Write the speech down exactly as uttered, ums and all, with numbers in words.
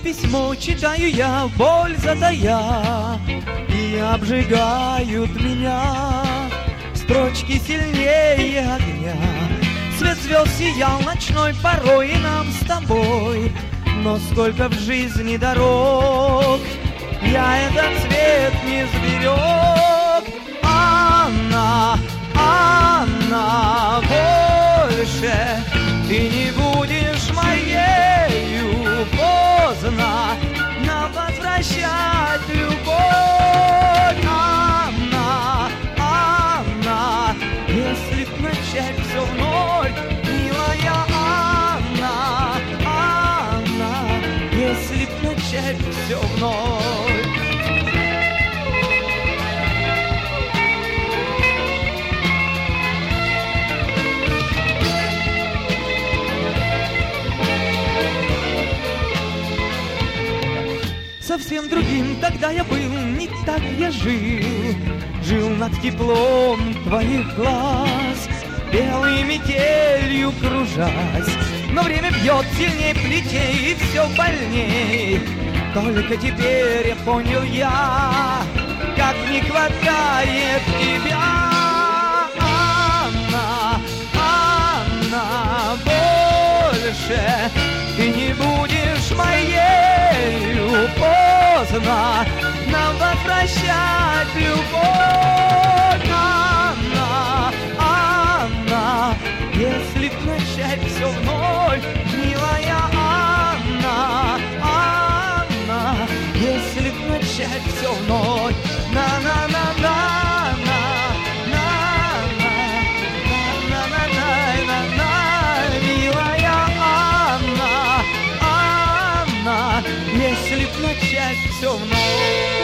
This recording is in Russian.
письмо читаю я, боль затая, и обжигают меня строчки сильнее огня. Свет звезд сиял ночной порой и нам с тобой, но сколько в жизни дорог я этот цвет не сберег. Анна, Анна, больше ты не будешь моею. Поздно нам возвращать любовь. Анна, Анна, если б начать все вновь, милая Анна, Анна, если б начать все вновь. Совсем другим тогда я был, не так я жил. Жил над теплом твоих глаз, белой метелью кружась. Но время бьет сильнее плетей, и все больней. Только теперь я понял я, как не хватает тебя. Анна, Анна, больше ты не будешь моею. Поздно нам возвращать любовь. Анна, Анна, если б начать все вновь, милая Анна, Анна, если б начать все вновь. На-на-на-на-на. Если б начать все вновь.